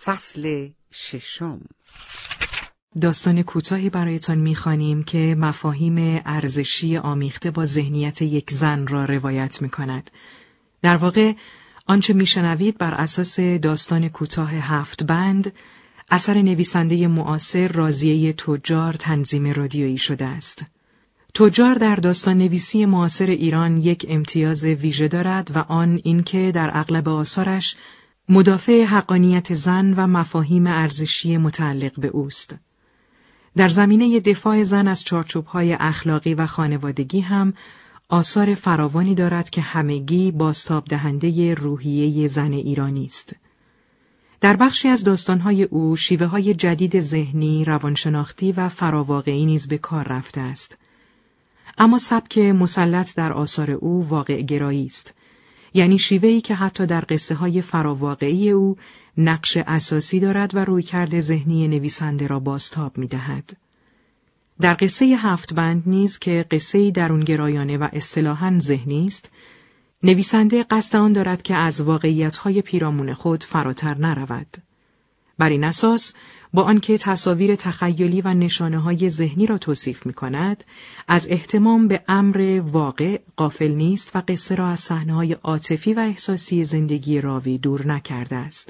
فصل 6. داستان کوتاهی برایتان می‌خوانیم که مفاهیم ارزشی آمیخته با ذهنیت یک زن را روایت می‌کند. در واقع آنچه میشنوید بر اساس داستان کوتاه 7 بند اثر نویسنده معاصر راضیه تجار تنظیم رادیویی شده است. تجار در داستان نویسی معاصر ایران یک امتیاز ویژه دارد و آن اینکه در اغلب آثارش مدافع حقانیت زن و مفاهیم ارزشی متعلق به اوست. در زمینه دفاع زن از چارچوب‌های اخلاقی و خانوادگی هم آثار فراوانی دارد که همگی بازتاب دهنده روحیه زن ایرانی است. در بخشی از داستان‌های او شیوه‌های جدید ذهنی، روانشناختی و فراواقعی نیز به کار رفته است. اما سبک مسلط در آثار او واقع گرایی است. یعنی شیوهی که حتی در قصه‌های فراواقعی او نقش اساسی دارد و رویکرد ذهنی نویسنده را بازتاب می‌دهد. در قصه 7 بند نیز که قصه‌ای درونگرایانه و اصطلاحاً ذهنی است، نویسنده قصد آن دارد که از واقعیت‌های پیرامون خود فراتر نرود. بر این اساس با آنکه تصاویر تخیلی و نشانه‌های ذهنی را توصیف می‌کند، از اهتمام به امر واقع غافل نیست و قصه را از صحنه‌های عاطفی و احساسی زندگی راوی دور نکرده است.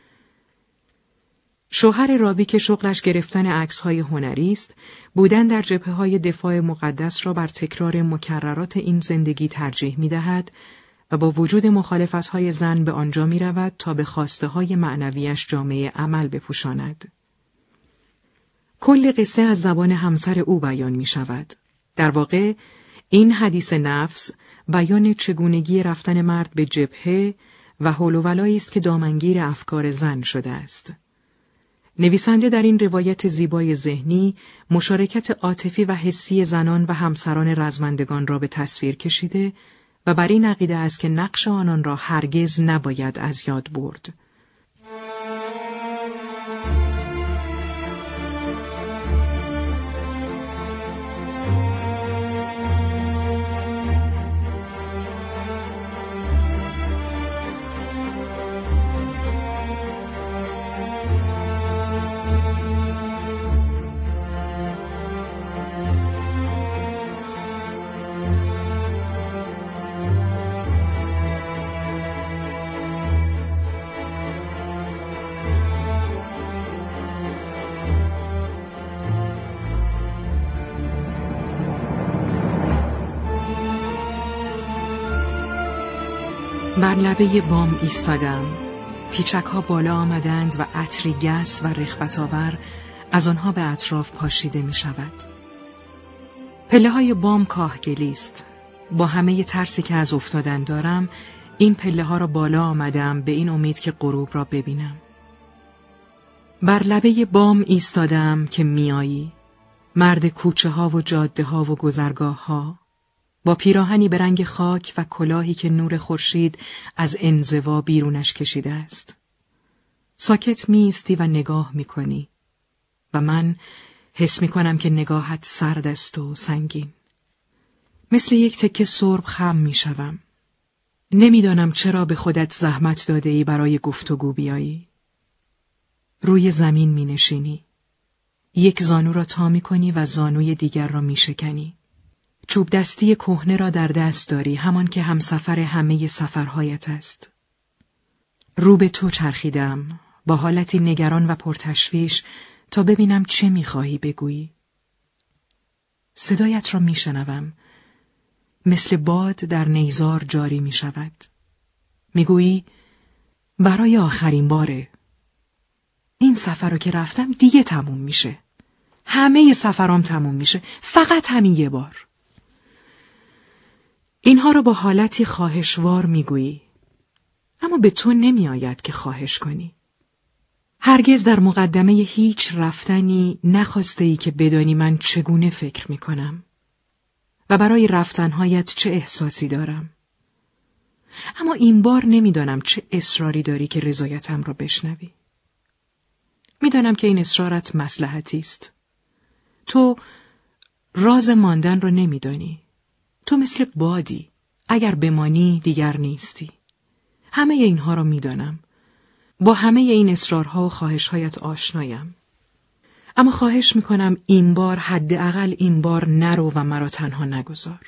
شوهر راوی که شغلش گرفتن عکس‌های هنری است، بودن در جبهه‌های دفاع مقدس را بر تکرار مکررات این زندگی ترجیح می‌دهد و با وجود مخالفت‌های زن به آنجا می‌رود تا به خواسته‌های معنویش جامه عمل بپوشاند. کل قصه از زبان همسر او بیان می‌شود. در واقع این حدیث نفس بیان چگونگی رفتن مرد به جبهه و حول و ولایی است که دامنگیر افکار زن شده است. نویسنده در این روایت زیبای ذهنی مشارکت عاطفی و حسی زنان و همسران رزمندگان را به تصویر کشیده و بر این عقیده است که نقش آنان را هرگز نباید از یاد برد. بر لبه بام ایستادم. پیچک‌ها بالا آمدند و عطری گس و رغبت‌آور از آنها به اطراف پاشیده می‌شود. پله‌های بام کاهگلی است. با همه ترسی که از افتادن دارم، این پله‌ها را بالا آمدم به این امید که غروب را ببینم. بر لبه بام ایستادم که میایی، مرد کوچه‌ها و جاده‌ها و گذرگاه‌ها، با پیراهنی به رنگ خاک و کلاهی که نور خورشید از انزوا بیرونش کشیده است. ساکت می‌ایستی و نگاه می‌کنی و من حس می‌کنم که نگاهت سرد است و سنگین. مثل یک تکه سرب خم می‌شوم. نمی‌دانم چرا به خودت زحمت داده‌ای برای گفتگو بیایی. روی زمین می‌نشینی. یک زانو را تا می‌کنی و زانوی دیگر را می‌شکنی. چوب دستی کهنه را در دست داری، همان که همسفر همه سفرهایت است. رو به تو چرخیدم با حالتی نگران و پرتشویش تا ببینم چه می‌خواهی بگویی. صدایت را میشنوم، مثل باد در نیزار جاری میشود. میگویی برای آخرین باره. این سفر رو که رفتم دیگه تموم میشه. همه سفرام تموم میشه، فقط همین یه بار. اینها را با حالتی خواهشوار میگویی، اما به تو نمی آید که خواهش کنی. هرگز در مقدمه هیچ رفتنی نخواسته ای که بدانی من چگونه فکر می کنم و برای رفتنهایت چه احساسی دارم. اما این بار نمیدانم چه اصراری داری که رضایتم را بشنوی. میدانم که این اصرارت مصلحتی است. تو راز ماندن را نمیدانی. تو مثل بادی، اگر بمانی دیگر نیستی. همه اینها را میدانم. با همه این اصرارها و خواهش‌هایت آشنایم. اما خواهش میکنم این بار، حداقل این بار نرو و مرا تنها نگذار.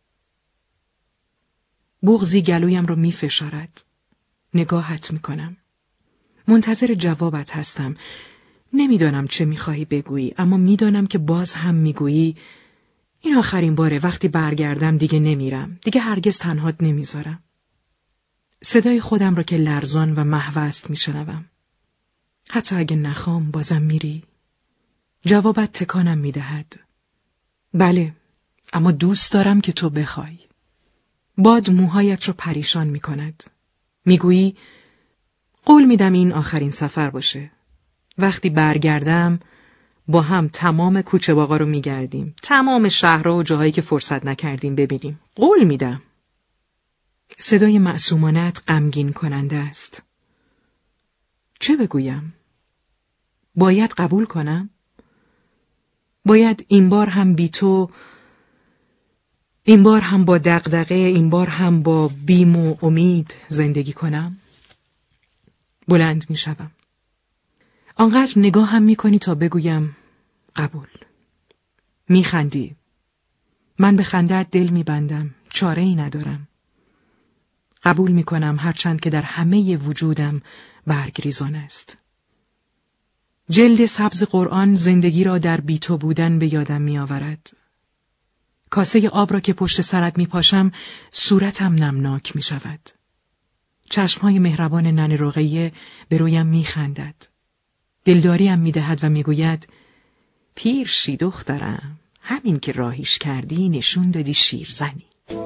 بغضی گلویم رو میفشارد. نگاهت میکنم. منتظر جوابت هستم. نمیدانم چه میخواهی بگویی، اما میدانم که باز هم میگویی این آخرین باره، وقتی برگردم دیگه نمیرم، دیگه هرگز تنهات نمیذارم. صدای خودم را که لرزان و محو است میشنوم. حتی اگه نخوام بازم میری؟ جوابت تکانم میدهد. بله، اما دوست دارم که تو بخوای. باد موهایت رو پریشان میکند. میگویی قول میدم این آخرین سفر باشه. وقتی برگردم با هم تمام کوچه باغا رو میگردیم، تمام شهرها و جاهایی که فرصت نکردیم ببینیم. قول میدم. صدای معصومانت غمگین کننده است. چه بگویم؟ باید قبول کنم؟ باید این بار هم بی تو، این بار هم با دغدغه، این بار هم با بیم و امید زندگی کنم؟ بلند می شدم. آنقدر نگاه هم می کنی تا بگویم قبول. می خندی. من به خنده‌ات دل می بندم. چاره ای ندارم. قبول می کنم، هرچند که در همه وجودم برگریزان است. جلد سبز قرآن زندگی را در بی تو بودن به یادم می آورد. کاسه آب را که پشت سرت می پاشم صورتم نمناک می شود. چشمهای مهربان ننه رقیه به رویم می خندد. دلداریم می دهد و می گوید پیر شی دخترم، همین که راهیش کردی نشون دادی شیرزنی.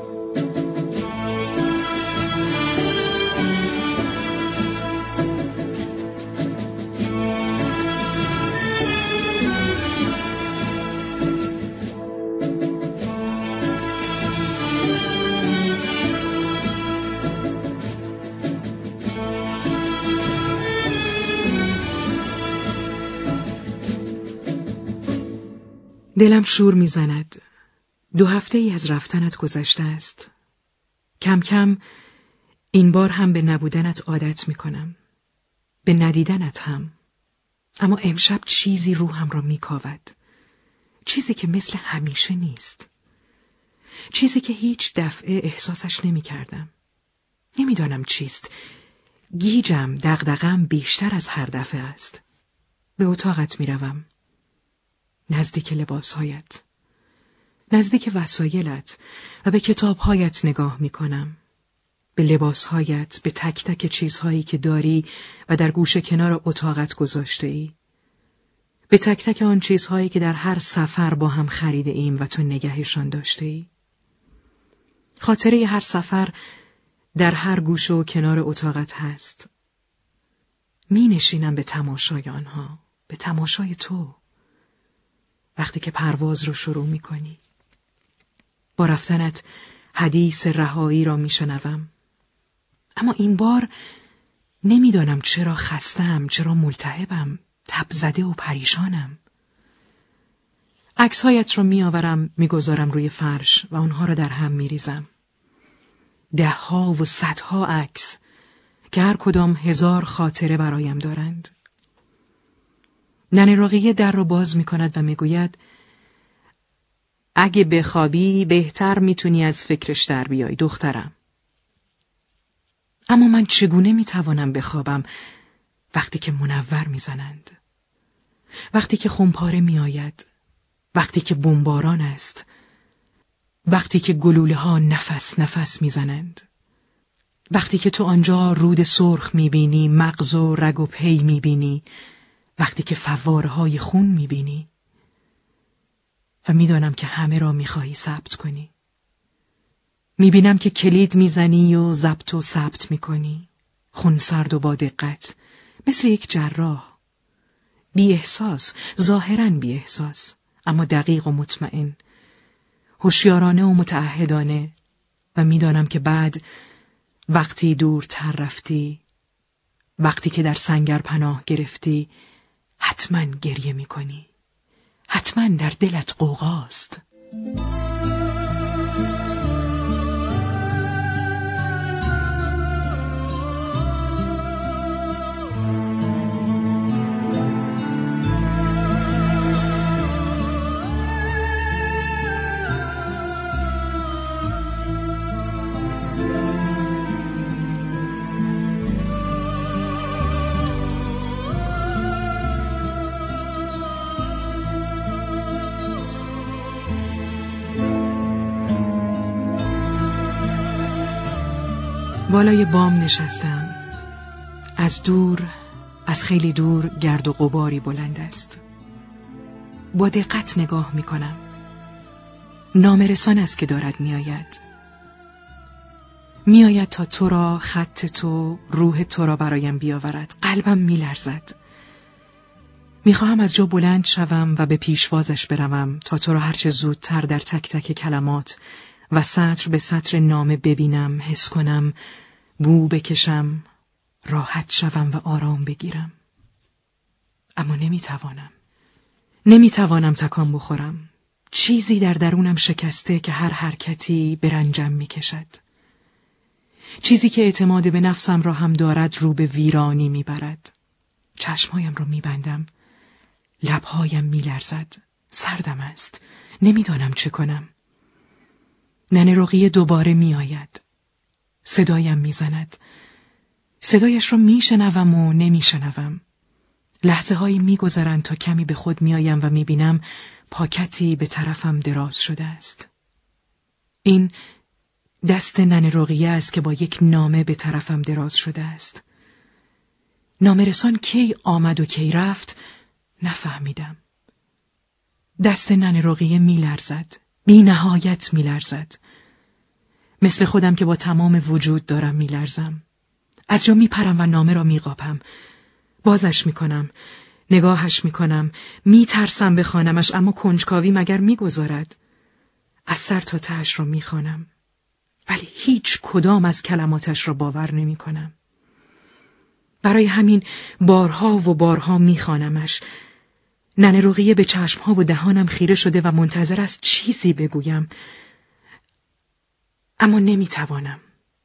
دلم شور میزند. 2 هفته ای از رفتنت گذشته است. کم کم این بار هم به نبودنت عادت میکنم. به ندیدنت هم. اما امشب چیزی روحم را میکاود. چیزی که مثل همیشه نیست. چیزی که هیچ دفعه احساسش نمیکردم. نمیدانم چیست. گیجم، دغدغه‌ام بیشتر از هر دفعه است. به اتاقت میروم. نزدیک لباسهایت، نزدیک وسایلت و به کتابهایت نگاه میکنم. به لباسهایت، به تک تک چیزهایی که داری و در گوشه کنار اتاقت گذاشته ای. به تک تک آن چیزهایی که در هر سفر با هم خریده ایم و تو نگهشان داشته ای. خاطره هر سفر در هر گوشه و کنار اتاقت هست. می نشینم به تماشای آنها، به تماشای تو. وقتی که پرواز رو شروع می کنی. با رفتنت حدیث رهایی را می شنوم. اما این بار نمیدانم چرا خستم، چرا ملتهبم، تب زده و پریشانم. عکسهایت را می آورم، می گذارم روی فرش و آنها را در هم می ریزم. 10 و 100 عکس که هر کدام 1000 خاطره برایم دارند. ننه رقیه در را باز می کند و می گوید اگه بخوابی بهتر میتونی از فکرش در بیای دخترم. اما من چگونه میتوانم بخوابم وقتی که منور میزنند؟ وقتی که خمپاره میآید؟ وقتی که بمباران است؟ وقتی که گلوله ها نفس نفس میزنند؟ وقتی که تو آنجا رود سرخ میبینی، مغز و رگ و پی میبینی؟ وقتی که فواره های خون میبینی؟ و میدانم که همه را میخواهی ثبت کنی. میبینم که کلید میزنی و ضبط و ثبت میکنی. خونسرد و با دقت، مثل یک جراح. بی احساس، ظاهراً بی احساس، اما دقیق و مطمئن. هوشیارانه و متعهدانه. و میدانم که بعد وقتی دورتر رفتی، وقتی که در سنگر پناه گرفتی، حتما گریه میکنی. حتما در دلت غوغاست. بالای بام نشستم. از دور، از خیلی دور گرد و غباری بلند است. با دقت نگاه می کنم. نامرسان است که دارد می آید. می آید تا تو را، خط تو، روح تو را برایم بیاورد. قلبم می لرزد. می خواهم از جا بلند شوم و به پیشوازش بروم تا تو را هرچه زودتر در تک تک کلمات و سطر به سطر نامه ببینم، حس کنم، بو بکشم، راحت شوم و آرام بگیرم. اما نمیتوانم تکان بخورم. چیزی در درونم شکسته که هر حرکتی به رنجم میکشد. چیزی که اعتماد به نفسم را هم دارد رو به ویرانی میبرد. چشمهایم را میبندم. لبهایم میلرزد. سردم است. نمیدانم چه کنم. ننه رقیه دوباره میآید. صدایم میزند. صدایش را میشنوم و نمیشنوم. لحظه هایی میگذرند تا کمی به خود میآیم و میبینم پاکتی به طرفم دراز شده است. این دست ننه رقیه است که با یک نامه به طرفم دراز شده است. نامرسان کی آمد و کی رفت نفهمیدم. دست ننه رقیه میلرزد. بی نهایت میلرزد. مثل خودم که با تمام وجود دارم میلرزم. از جا میپرم و نامه را میقاپم. بازش میکنم. نگاهش میکنم. میترسم بخوانمش، اما کنجکاوی مگر میگذارد. از سر تا تهش را میخوانم. ولی هیچ کدام از کلماتش را باور نمیکنم. برای همین بارها و بارها میخوانمش. ننه رقیه به چشمها و دهانم خیره شده و منتظر است چیزی بگویم. اما نمیتوانم.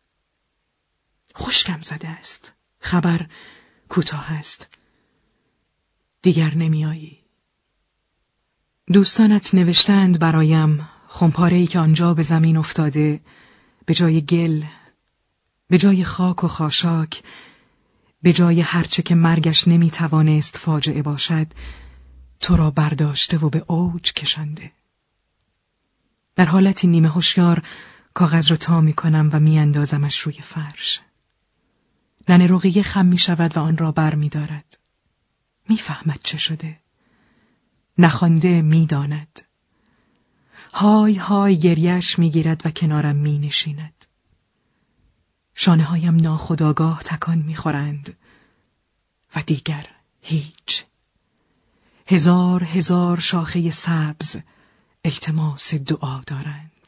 خشکم زده است. خبر کوتاه است. دیگر نمیایی. دوستانت نوشتند برایم خمپاره‌ای که آنجا به زمین افتاده، به جای گل، به جای خاک و خاشاک، به جای هرچه که مرگش نمیتوانست فاجعه باشد، تو را برداشته و به اوج کشانده. در حالتی نیمه هوشیار کاغذ را تا میکنم و میاندازمش روی فرش. ننه رقیه خم میشود و آن را بر میدارد. میفهمد چه شده. نخوانده میداند. های های گریه‌اش میگیرد و کنارم مینشیند. شانه هایم ناخودآگاه تکان میخورند و دیگر هیچ. هزار هزار شاخه سبز التماس دعا دارند.